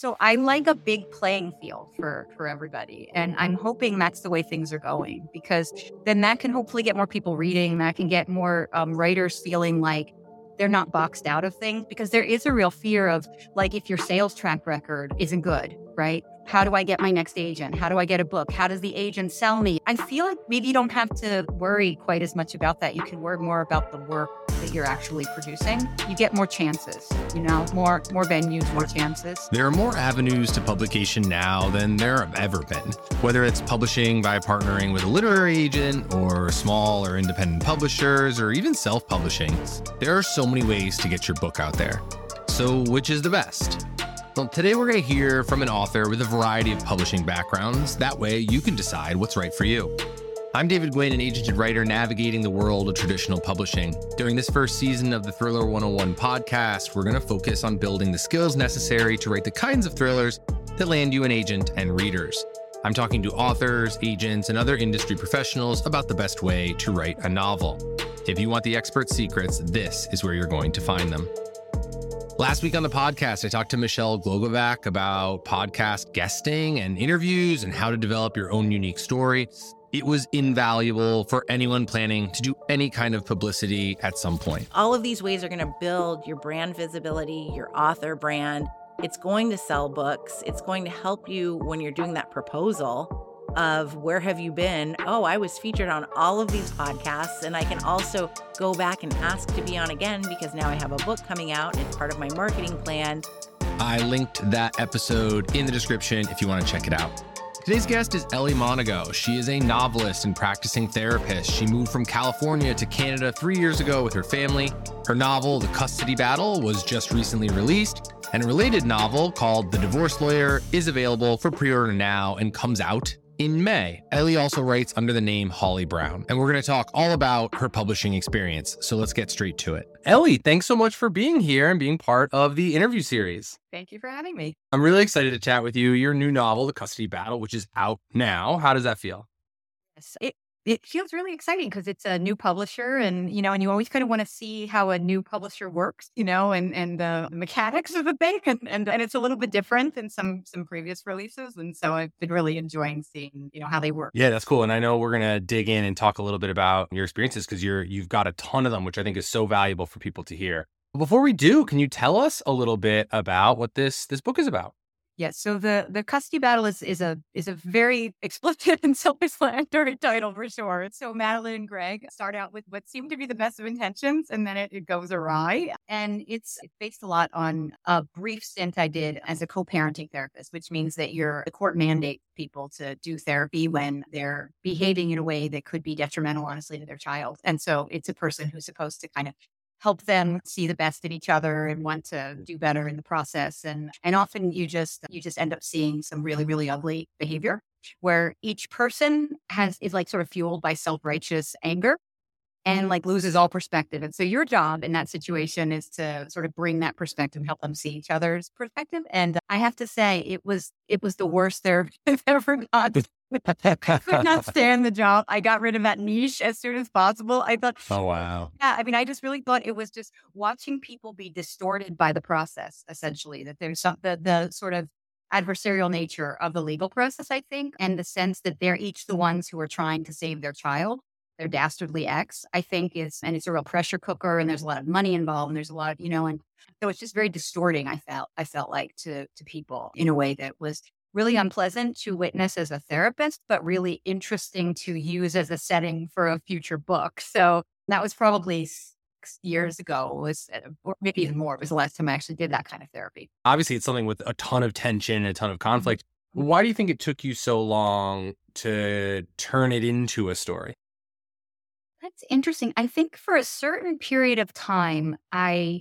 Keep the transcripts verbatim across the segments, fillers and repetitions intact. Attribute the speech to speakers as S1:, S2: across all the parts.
S1: So I like a big playing field for, for everybody. And I'm hoping that's the way things are going, because then that can hopefully get more people reading. That can get more um, writers feeling like they're not boxed out of things, because there is a real fear of, like, if your sales track record isn't good, right? How do I get my next agent? How do I get a book? How does the agent sell me? I feel like maybe you don't have to worry quite as much about that. You can worry more about the work that you're actually producing. You get more chances, you know, more more venues, more chances.
S2: There are more avenues to publication now than there have ever been. Whether it's publishing by partnering with a literary agent, or small or independent publishers, or even self-publishing, there are so many ways to get your book out there. So which is the best? Well, today we're going to hear from an author with a variety of publishing backgrounds. That way you can decide what's right for you. I'm David Gwynn, an agented writer navigating the world of traditional publishing. During this first season of the Thriller one oh one podcast, we're going to focus on building the skills necessary to write the kinds of thrillers that land you an agent and readers. I'm talking to authors, agents, and other industry professionals about the best way to write a novel. If you want the expert secrets, this is where you're going to find them. Last week on the podcast, I talked to Michelle Glogovac about podcast guesting and interviews and how to develop your own unique story. It was invaluable for anyone planning to do any kind of publicity at some point.
S3: All of these ways are going to build your brand visibility, your author brand. It's going to sell books. It's going to help you when you're doing that proposal of where have you been? Oh, I was featured on all of these podcasts, and I can also go back and ask to be on again because now I have a book coming out and it's part of my marketing plan.
S2: I linked that episode in the description if you want to check it out. Today's guest is Ellie Monago. She is a novelist and practicing therapist. She moved from California to Canada three years ago with her family. Her novel, The Custody Battle, was just recently released, and a related novel called The Divorce Lawyer is available for pre-order now and comes out in May. Ellie also writes under the name Holly Brown, and we're going to talk all about her publishing experience. So let's get straight to it. Ellie, thanks so much for being here and being part of the interview series.
S1: Thank you for having me.
S2: I'm really excited to chat with you. Your new novel, The Custody Battle, which is out now. How does that feel?
S1: Yes, it it feels really exciting because it's a new publisher, and you know, and you always kind of want to see how a new publisher works, you know, and and the mechanics of the thing, and, and and it's a little bit different than some some previous releases, and so I've been really enjoying seeing, you know, how they work.
S2: Yeah, that's cool. And I know we're gonna dig in and talk a little bit about your experiences because you're you've got a ton of them, which I think is so valuable for people to hear. Before we do, can you tell us a little bit about what this this book is about?
S1: Yes. So the, the custody battle is, is a is a very explicit and self-explanatory title for sure. So Madeline and Greg start out with what seem to be the best of intentions, and then it, it goes awry. And it's, it's based a lot on a brief stint I did as a co-parenting therapist, which means that you're the court mandate people to do therapy when they're behaving in a way that could be detrimental, honestly, to their child. And so it's a person who's supposed to kind of help them see the best in each other and want to do better in the process. And and often you just you just end up seeing some really, really ugly behavior where each person has is like sort of fueled by self-righteous anger and like loses all perspective. And so your job in that situation is to sort of bring that perspective, help them see each other's perspective. And I have to say, it was it was the worst therapy I've ever done. I could not stand the job. I got rid of that niche as soon as possible. I thought,
S2: oh, wow.
S1: Yeah, I mean, I just really thought it was just watching people be distorted by the process, essentially, that there's some, the, the sort of adversarial nature of the legal process, I think, and the sense that they're each the ones who are trying to save their child, their dastardly ex, I think is, and it's a real pressure cooker, and there's a lot of money involved, and there's a lot of, you know, and so it's just very distorting, I felt, I felt like to, to people in a way that was really unpleasant to witness as a therapist, but really interesting to use as a setting for a future book. So that was probably six years ago, was or maybe even more. It was the last time I actually did that kind of therapy.
S2: Obviously, it's something with a ton of tension and a ton of conflict. Mm-hmm. Why do you think it took you so long to turn it into a story?
S1: That's interesting. I think for a certain period of time, I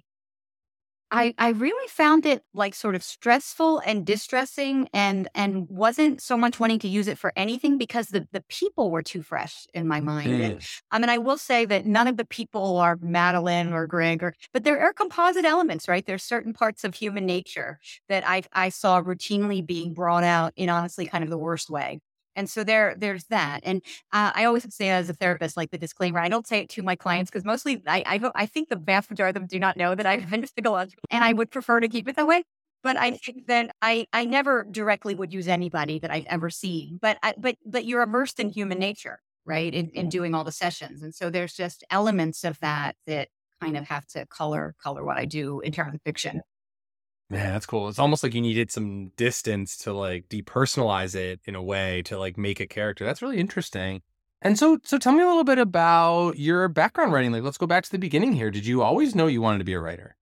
S1: I, I really found it like sort of stressful and distressing and and wasn't so much wanting to use it for anything because the, the people were too fresh in my mind. Mm. And, I mean, I will say that none of the people are Madeline or Greg, or but there are composite elements, right? There's certain parts of human nature that I I saw routinely being brought out in honestly kind of the worst way. And so there, there's that. And uh, I always say as a therapist, like the disclaimer, I don't say it to my clients because mostly I, I, I think the vast majority of them do not know that I've been psychological, and I would prefer to keep it that way. But I think that I, I never directly would use anybody that I've ever seen, but, I, but, but you're immersed in human nature, right? In, in doing all the sessions. And so there's just elements of that that kind of have to color, color what I do in terms of fiction.
S2: Man, that's cool. It's almost like you needed some distance to like depersonalize it in a way to like make a character. That's really interesting. And so, so tell me a little bit about your background writing. Like, let's go back to the beginning here. Did you always know you wanted to be a writer?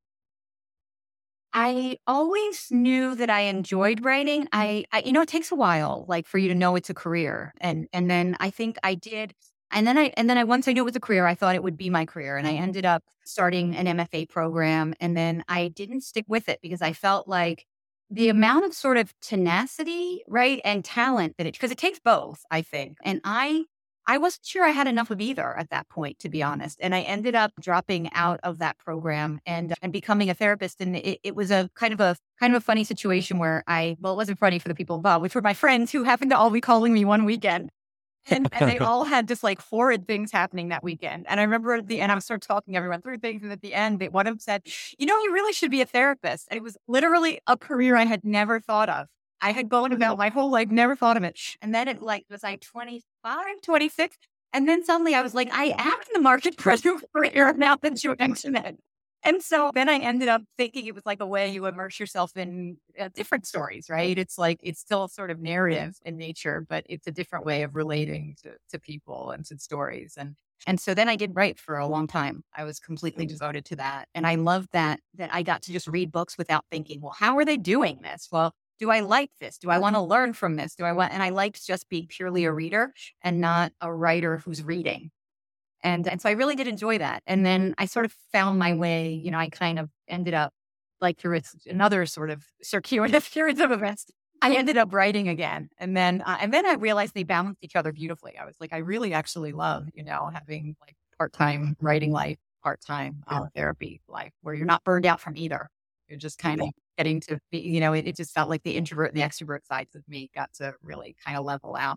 S1: I always knew that I enjoyed writing. I, I, you know, it takes a while, like for you to know it's a career. And, and then I think I did. And then I, and then I, once I knew it was a career, I thought it would be my career. And I ended up starting an M F A program. And then I didn't stick with it because I felt like the amount of sort of tenacity, right, and talent that it, because it takes both, I think. And I, I wasn't sure I had enough of either at that point, to be honest. And I ended up dropping out of that program and and becoming a therapist. And it, it was a kind of a kind of a funny situation where I, well, it wasn't funny for the people involved, which were my friends who happened to all be calling me one weekend. And, and they all had just like horrid things happening that weekend. And I remember at the end, I was sort of talking everyone through things. And at the end, they, one of them said, you know, you really should be a therapist. And it was literally a career I had never thought of. I had gone about my whole life, never thought of it. And then it like was like twenty-five, twenty-six. And then suddenly I was like, I am in the market for a new career now that you mention it. And so then I ended up thinking it was like a way you immerse yourself in uh, different stories, right? It's like, it's still sort of narrative in nature, but it's a different way of relating to, to people and to stories. And and so then I did write for a long time. I was completely devoted to that. And I loved that, that I got to just read books without thinking, well, how are they doing this? Well, do I like this? Do I want to learn from this? Do I want, and I liked just being purely a reader and not a writer who's reading. And, and so I really did enjoy that. And then I sort of found my way, you know, I kind of ended up like through another sort of circuitous series of events, I ended up writing again. And then, uh, and then I realized they balanced each other beautifully. I was like, I really actually love, you know, having like part-time writing life, part-time uh, therapy life where you're not burned out from either. You're just kind of getting to be, you know, it, it just felt like the introvert and the extrovert sides of me got to really kind of level out.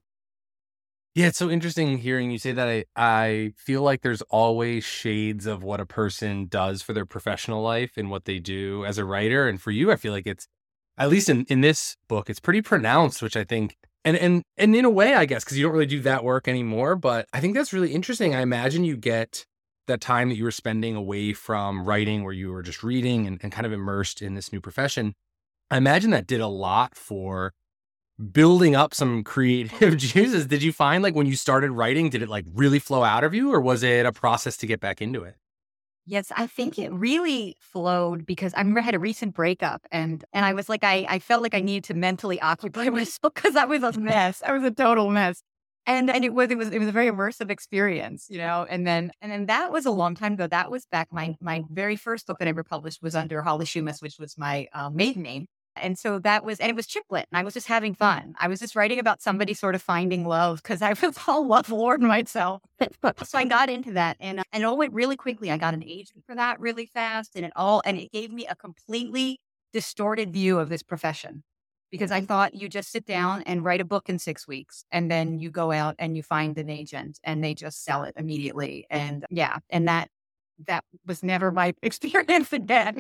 S2: Yeah, it's so interesting hearing you say that. I, I feel like there's always shades of what a person does for their professional life and what they do as a writer. And for you, I feel like it's, at least in, in this book, it's pretty pronounced, which I think, and and and in a way, I guess, because you don't really do that work anymore. But I think that's really interesting. I imagine you get that time that you were spending away from writing where you were just reading and, and kind of immersed in this new profession. I imagine that did a lot for building up some creative juices. Did you find like when you started writing, did it like really flow out of you or was it a process to get back into it?
S1: Yes, I think it really flowed because I remember I had a recent breakup and and I was like, I, I felt like I needed to mentally occupy myself because I was a mess. I was a total mess. And and it was it was it was a very immersive experience, you know. And then and then that was a long time ago. That was back my my very first book that I ever published was under Holly Schumas, which was my uh, maiden name. And so that was, and it was chiclet. And I was just having fun. I was just writing about somebody sort of finding love because I was all lovelorn myself. So I got into that and, and it all went really quickly. I got an agent for that really fast and it all, and it gave me a completely distorted view of this profession because I thought you just sit down and write a book in six weeks and then you go out and you find an agent and they just sell it immediately. And yeah, and that, that was never my experience again.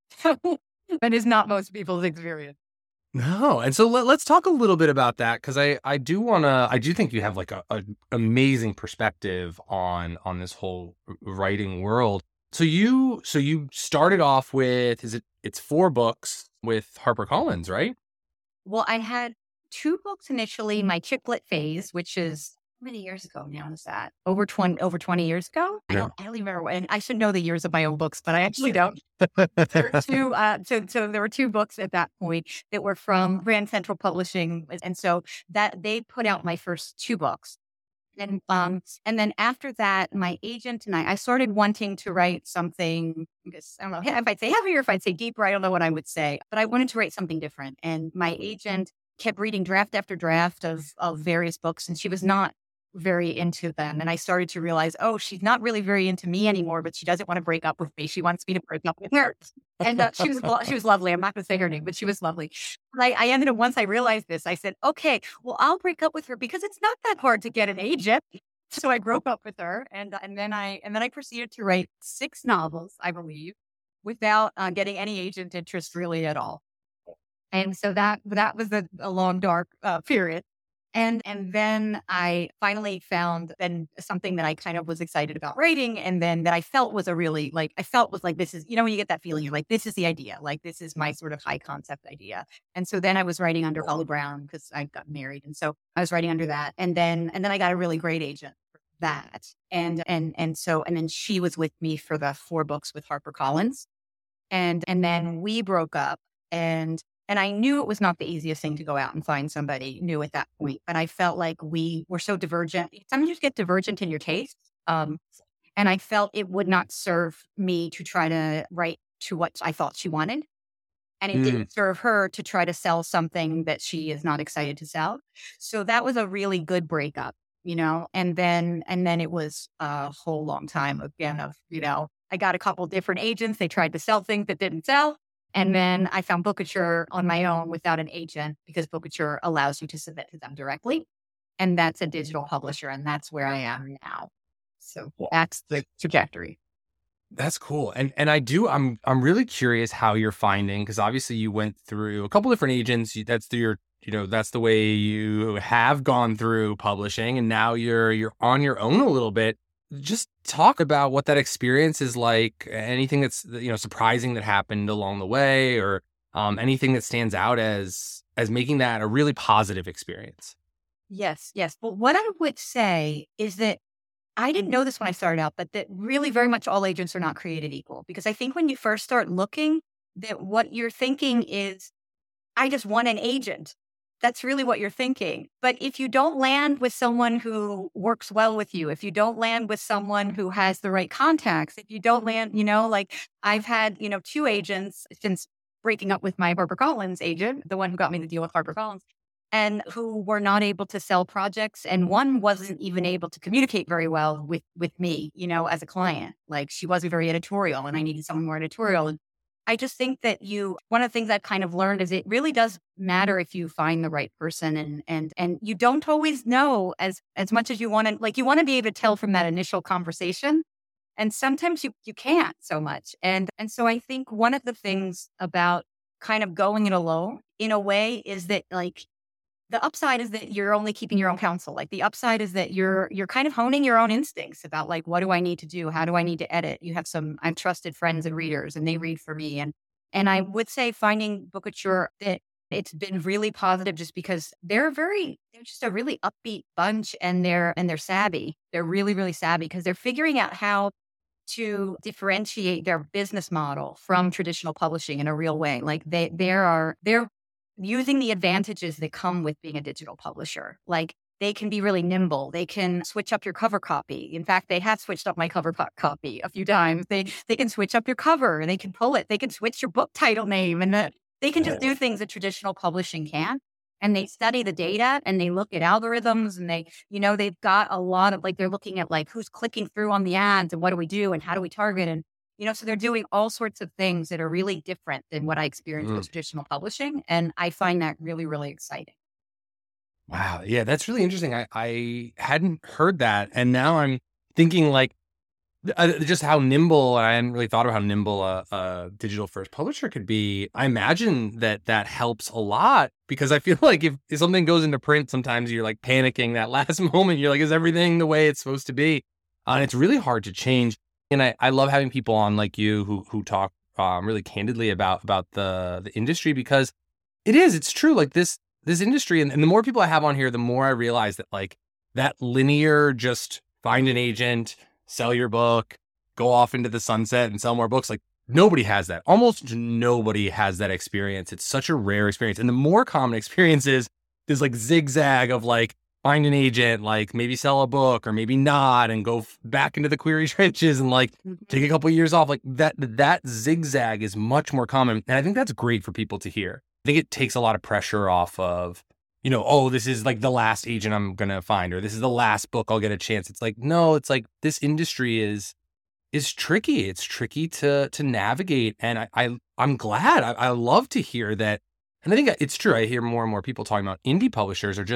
S1: That is not most people's experience.
S2: No. And so let, let's talk a little bit about that. Cause I, I do want to, I do think you have like a, a amazing perspective on, on this whole writing world. So you, so you started off with, is it, it's four books with HarperCollins, right?
S1: Well, I had two books initially, my chiclet phase, which is how many years ago now is that? Over twenty, over twenty years ago? Yeah. I don't, I don't even remember. And I should know the years of my own books, but I actually don't. There were two, uh, so, so there were two books at that point that were from Grand Central Publishing. And so that they put out my first two books. And, um, and then after that, my agent and I, I started wanting to write something, because I don't know if I'd say heavier, if I'd say deeper, I don't know what I would say, but I wanted to write something different. And my agent kept reading draft after draft of, of various books, and she was not very into them. And I started to realize, oh, she's not really very into me anymore, but she doesn't want to break up with me. She wants me to break up with her. And uh, she was she was lovely. I'm not going to say her name, but she was lovely. I, I ended up, once I realized this, I said, okay, well, I'll break up with her because it's not that hard to get an agent. So I broke up with her. And, and then I and then I proceeded to write six novels, I believe, without uh, getting any agent interest really at all. And so that that was a, a long, dark uh, period. And and then I finally found then something that I kind of was excited about writing, and then that I felt was a really like I felt was like this is you know when you get that feeling you're like this is the idea, like this is my sort of high concept idea. And so then I was writing under Holly Brown because I got married, and so I was writing under that, and then and then I got a really great agent for that, and and and so and then she was with me for the four books with HarperCollins, and and then we broke up, and. And I knew it was not the easiest thing to go out and find somebody new at that point. But I felt like we were so divergent. Sometimes you get divergent in your tastes. Um, and I felt it would not serve me to try to write to what I thought she wanted. And it mm. didn't serve her to try to sell something that she is not excited to sell. So that was a really good breakup, you know. And then and then it was a whole long time again of, you know, I got a couple different agents. They tried to sell things that didn't sell. And then I found Bookouture on my own without an agent because Bookouture allows you to submit to them directly. And that's a digital publisher. And that's where I am now. So that's the trajectory.
S4: That's cool. And and I do, I'm I'm really curious how you're finding, because obviously you went through a couple different agents. That's the, your, you know, that's the way you have gone through publishing. And now you're you're on your own a little bit. Just talk about what that experience is like, anything that's, you know, surprising that happened along the way, or um, anything that stands out as as making that a really positive experience.
S1: Yes, yes. Well, what I would say is that I didn't know this when I started out, but that really very much all agents are not created equal. Because I think when you first start looking, that what you're thinking is, I just want an agent. That's really what you're thinking. But if you don't land with someone who works well with you, if you don't land with someone who has the right contacts, if you don't land, you know, like I've had, you know, two agents since breaking up with my HarperCollins agent, the one who got me the deal with HarperCollins, and who were not able to sell projects. And one wasn't even able to communicate very well with, with me, you know, as a client. Like she wasn't very editorial and I needed someone more editorial. And I just think that you, one of the things I've kind of learned is it really does matter if you find the right person, and, and, and you don't always know as, as much as you want to, like you want to be able to tell from that initial conversation. And sometimes you, you can't so much. And, and so I think one of the things about kind of going it alone in a way is that like, the upside is that you're only keeping your own counsel. Like the upside is that you're you're kind of honing your own instincts about like, what do I need to do? How do I need to edit? You have some I'm trusted friends and readers, and they read for me. And and I would say finding Bookouture, that it's been really positive just because they're very they're just a really upbeat bunch, and they're and they're savvy. They're really really savvy because they're figuring out how to differentiate their business model from traditional publishing in a real way. Like they there are they're using the advantages that come with being a digital publisher. Like they can be really nimble. They can switch up your cover copy. In fact, they have switched up my cover po- copy a few times. They they can switch up your cover, and they can pull it. They can switch your book title name, and the, they can just do things that traditional publishing can't. And they study the data, and they look at algorithms, and they, you know, they've got a lot of like, they're looking at like who's clicking through on the ads, and what do we do, and how do we target, and you know, so they're doing all sorts of things that are really different than what I experienced mm. with traditional publishing. And I find that really, really exciting.
S4: Wow. Yeah, that's really interesting. I, I hadn't heard that. And now I'm thinking like uh, just how nimble, I hadn't really thought about how nimble a, a digital first publisher could be. I imagine that that helps a lot, because I feel like if, if something goes into print, sometimes you're like panicking that last moment. You're like, is everything the way it's supposed to be? Uh, and it's really hard to change. And I, I love having people on like you who who talk um, really candidly about about the the industry, because it is, it's true. Like this this industry, and, and the more people I have on here, the more I realize that like that linear, just find an agent, sell your book, go off into the sunset and sell more books. Like nobody has that. Almost nobody has that experience. It's such a rare experience. And the more common experience is this like zigzag of like, find an agent, like maybe sell a book or maybe not, and go f- back into the query trenches and like take a couple of years off. Like that, that zigzag is much more common. And I think that's great for people to hear. I think it takes a lot of pressure off of, you know, oh, this is like the last agent I'm going to find, or this is the last book I'll get a chance. It's like, no, it's like this industry is, is tricky. It's tricky to, to navigate. And I, I I'm glad, I, I love to hear that. And I think it's true. I hear more and more people talking about indie publishers are just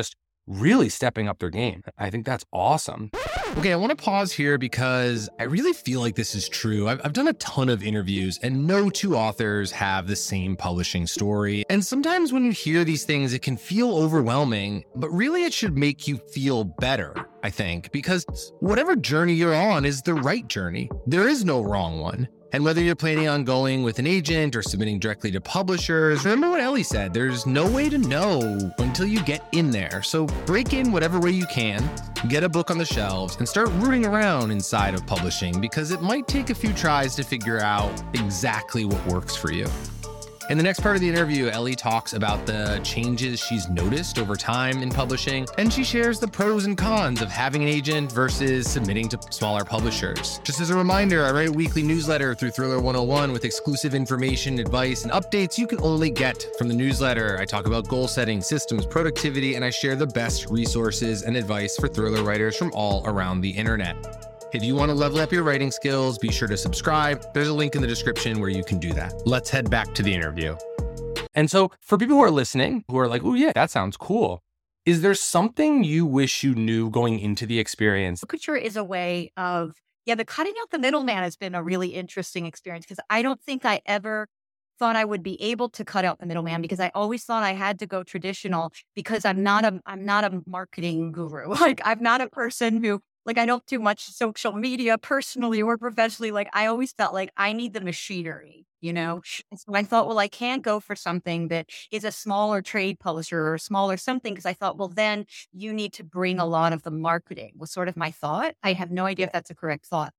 S4: really stepping up their game. I think that's awesome.
S2: Okay, I want to pause here because I really feel like this is true. I've, I've done a ton of interviews and no two authors have the same publishing story. And sometimes when you hear these things, it can feel overwhelming, but really it should make you feel better, I think, because whatever journey you're on is the right journey. There is no wrong one. And whether you're planning on going with an agent or submitting directly to publishers, remember what Ellie said, there's no way to know until you get in there. So break in whatever way you can, get a book on the shelves, and start rooting around inside of publishing because it might take a few tries to figure out exactly what works for you. In the next part of the interview, Ellie talks about the changes she's noticed over time in publishing, and she shares the pros and cons of having an agent versus submitting to smaller publishers. Just as a reminder, I write a weekly newsletter through Thriller one oh one with exclusive information, advice, and updates you can only get from the newsletter. I talk about goal setting, systems, productivity, and I share the best resources and advice for thriller writers from all around the internet. If you want to level up your writing skills, be sure to subscribe. There's a link in the description where you can do that. Let's head back to the interview.
S4: And so for people who are listening, who are like, oh yeah, that sounds cool. Is there something you wish you knew going into the experience?
S1: Bookouture is a way of, yeah, the cutting out the middleman has been a really interesting experience because I don't think I ever thought I would be able to cut out the middleman because I always thought I had to go traditional because I'm not a, I'm not a marketing guru. Like I'm not a person who, like, I don't do much social media personally or professionally. Like, I always felt like I need the machinery, you know? And so I thought, well, I can't go for something that is a smaller trade publisher or a smaller something because I thought, well, then you need to bring a lot of the marketing was sort of my thought. I have no idea if that's a correct thought.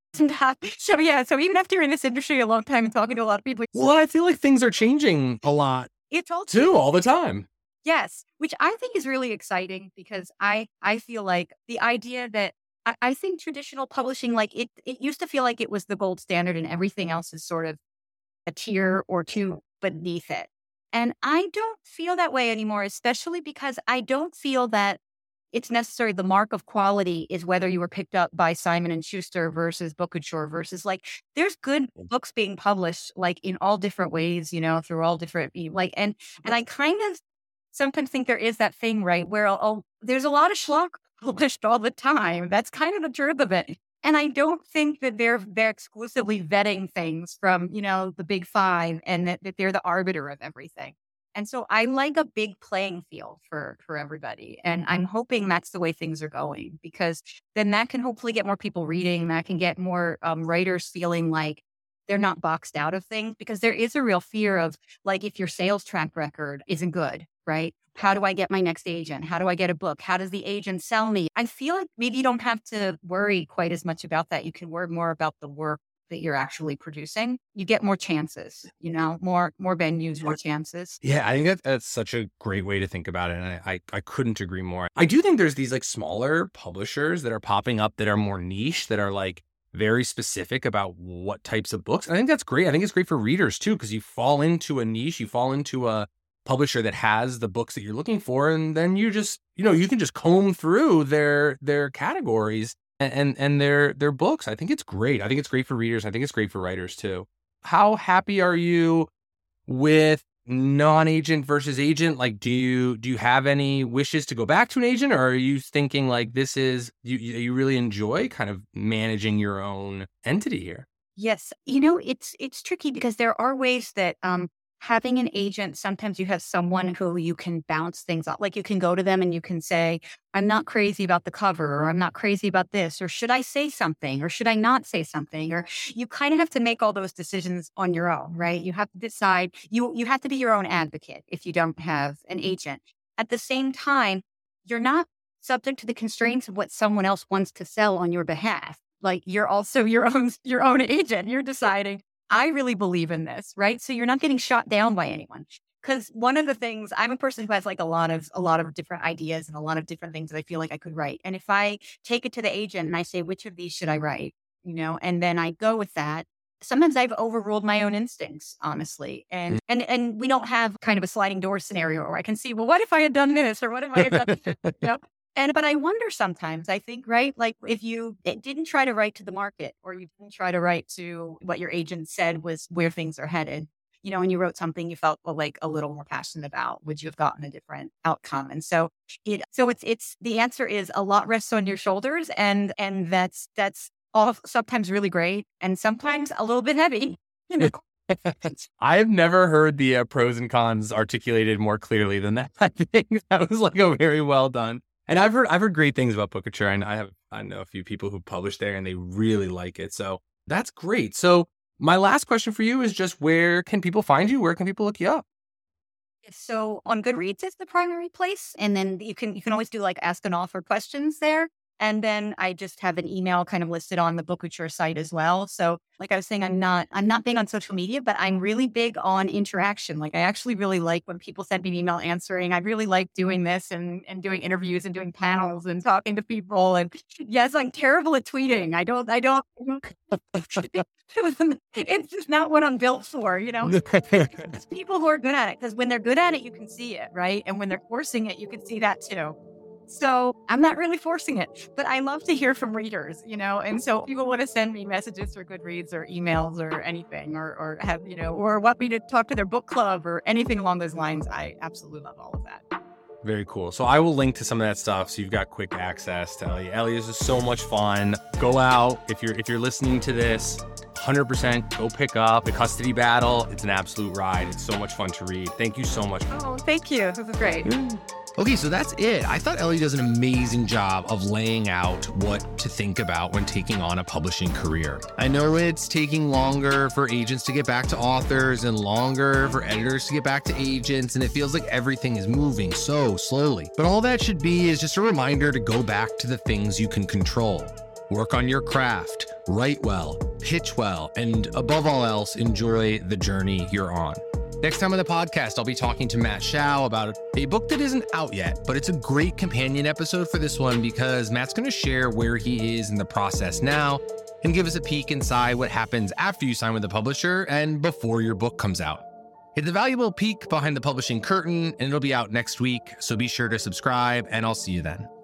S1: So, yeah. So even after in this industry a long time and talking to a lot of people.
S4: Well, I feel like things are changing a lot
S1: it's all
S4: too, all the time.
S1: Yes, which I think is really exciting because I, I feel like the idea that I think traditional publishing, like it, it used to feel like it was the gold standard and everything else is sort of a tier or two beneath it. And I don't feel that way anymore, especially because I don't feel that it's necessarily the mark of quality is whether you were picked up by Simon and Schuster versus Bookouture versus like, there's good books being published like in all different ways, you know, through all different, like, and, and I kind of sometimes think there is that thing, right, where oh, there's a lot of schlock published all the time. That's kind of the truth of it. And I don't think that they're they're exclusively vetting things from, you know, the big five and that, that they're the arbiter of everything. And so I like a big playing field for, for everybody. And I'm hoping that's the way things are going because then that can hopefully get more people reading. That can get more um, writers feeling like they're not boxed out of things because there is a real fear of like if your sales track record isn't good, right? How do I get my next agent? How do I get a book? How does the agent sell me? I feel like maybe you don't have to worry quite as much about that. You can worry more about the work that you're actually producing. You get more chances, you know, more more venues, more chances.
S4: Yeah, I think that that's such a great way to think about it. And I, I, I couldn't agree more. I do think there's these like smaller publishers that are popping up that are more niche, that are like very specific about what types of books. And I think that's great. I think it's great for readers too, because you fall into a niche, you fall into a publisher that has the books that you're looking for, and then you just, you know, you can just comb through their their categories and and, and their their books. I think it's great. I think it's great for readers. I think it's great for writers too. How happy are you with non-agent versus agent? Like, do you do you have any wishes to go back to an agent, or are you thinking like this is you you really enjoy kind of managing your own entity here?
S1: Yes, you know, it's it's tricky because there are ways that um having an agent, sometimes you have someone who you can bounce things off. Like you can go to them and you can say, I'm not crazy about the cover, or I'm not crazy about this, or should I say something, or should I not say something? Or you kind of have to make all those decisions on your own, right? You have to decide, you, you have to be your own advocate if you don't have an agent. At the same time, you're not subject to the constraints of what someone else wants to sell on your behalf. Like you're also your own, your own agent. You're deciding, I really believe in this, right? So you're not getting shot down by anyone. Because one of the things, I'm a person who has like a lot of a lot of different ideas and a lot of different things that I feel like I could write. And if I take it to the agent and I say, which of these should I write? You know, and then I go with that. Sometimes I've overruled my own instincts, honestly. And mm. and and we don't have kind of a sliding door scenario where I can see, well, what if I had done this? Or what if I had done this? You know? And, but I wonder sometimes, I think, right? Like if you didn't try to write to the market, or you didn't try to write to what your agent said was where things are headed, you know, when you wrote something you felt well, like a little more passionate about, would you have gotten a different outcome? And so it, so it's, it's, the answer is a lot rests on your shoulders, and, and that's, that's all sometimes really great and sometimes a little bit heavy, you know.
S4: I've never heard the uh, pros and cons articulated more clearly than that. I think that was like a very well done. And I've heard I've heard great things about Bookature, and I have I know a few people who publish there and they really like it. So that's great. So my last question for you is just, where can people find you? Where can people look you up?
S1: So on Goodreads is the primary place, and then you can you can always do like ask an author questions there. And then I just have an email kind of listed on the Bookature site as well. So like I was saying, I'm not, I'm not big on social media, but I'm really big on interaction. Like I actually really like when people send me an email answering. I really like doing this and, and doing interviews and doing panels and talking to people. And yes, I'm terrible at tweeting. I don't, I don't, I don't it's just not what I'm built for, you know. It's people who are good at it, because when they're good at it, you can see it, right? And when they're forcing it, you can see that too. So I'm not really forcing it, but I love to hear from readers, you know, and so people want to send me messages or Goodreads or emails or anything, or, or have, you know, or want me to talk to their book club or anything along those lines. I absolutely love all of that.
S4: Very cool. So I will link to some of that stuff, so you've got quick access to Ellie. Ellie, this is so much fun. Go out. If you're, if you're listening to this, one hundred percent go pick up The Custody Battle. It's an absolute ride. It's so much fun to read. Thank you so much.
S1: Oh, thank you. This is great.
S2: Okay, so that's it. I thought Ellie does an amazing job of laying out what to think about when taking on a publishing career. I know it's taking longer for agents to get back to authors and longer for editors to get back to agents, and it feels like everything is moving so slowly. But all that should be is just a reminder to go back to the things you can control. Work on your craft, write well, pitch well, and above all else, enjoy the journey you're on. Next time on the podcast, I'll be talking to Matt Shao about a book that isn't out yet, but it's a great companion episode for this one because Matt's going to share where he is in the process now and give us a peek inside what happens after you sign with the publisher and before your book comes out. It's a valuable peek behind the publishing curtain, and it'll be out next week, so be sure to subscribe, and I'll see you then.